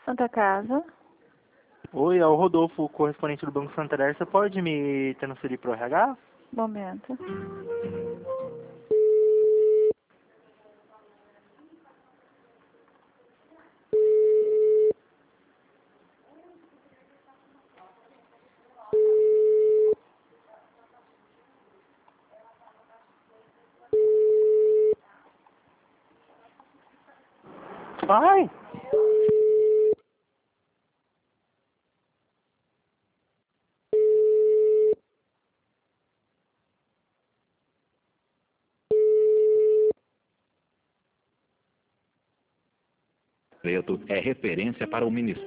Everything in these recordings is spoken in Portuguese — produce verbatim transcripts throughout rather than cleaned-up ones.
Santa Casa. Oi, é o Rodolfo, correspondente do Banco Santander. Você pode me transferir para o R H? Momento. Vai! Preto é referência para o ministro.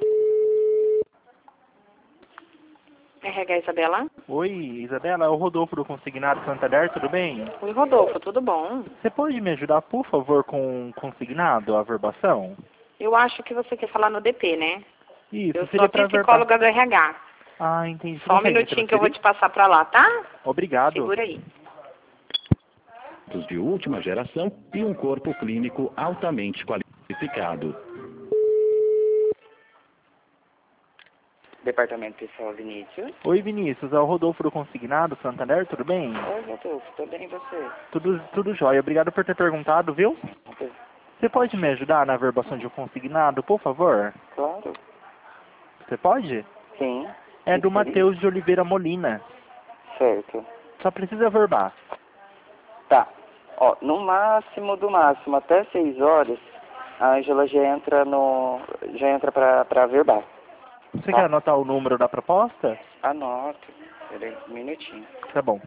R H Isabela? Oi, Isabela, é o Rodolfo do Consignado Santander, tudo bem? Oi, Rodolfo, tudo bom? Você pode me ajudar, por favor, com o consignado, a verbação? Eu acho que você quer falar no D P, né? Isso, Eu sou seria a para psicóloga do R H. Ah, entendi. Você Só um consegue me minutinho que eu vou te transferir? passar pra lá, tá? Obrigado. Segura aí. De última geração e um corpo clínico altamente qualificado. Departamento Pessoal Vinícius. Oi, Vinícius, é o Rodolfo do Consignado Santander, tudo bem? Oi, Rodolfo, tudo bem e você? Tudo, tudo jóia. Obrigado por ter perguntado, viu? Você pode me ajudar na verbação de um consignado, por favor? Claro. Você pode? Sim. É do Matheus de Oliveira Molina. Certo. Só precisa verbar. Tá. Ó, no máximo do máximo, até seis horas, a Ângela já entra no. já entra pra, pra verbar. Você Tá. quer anotar o número da proposta? Anoto. Peraí, um minutinho. Tá bom.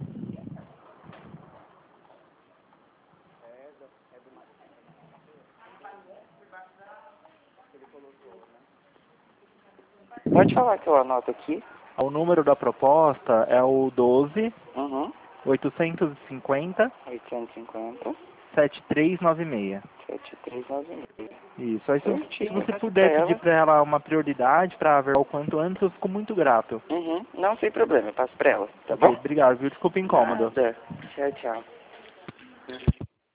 Pode falar que eu anoto aqui. O número da proposta é o doze, Uhum. oitocentos e cinquenta, oitocentos e cinquenta, setenta e três noventa e seis. setenta e três noventa e seis. Isso. Aí se, se Certinho, você peço puder pra pedir ela. pra ela uma prioridade pra ver o quanto antes, eu fico muito grato. Uhum. Não, sem problema, eu passo pra ela, tá Ok, bom? obrigado, viu? Desculpa o incômodo. Nada. Tchau, tchau.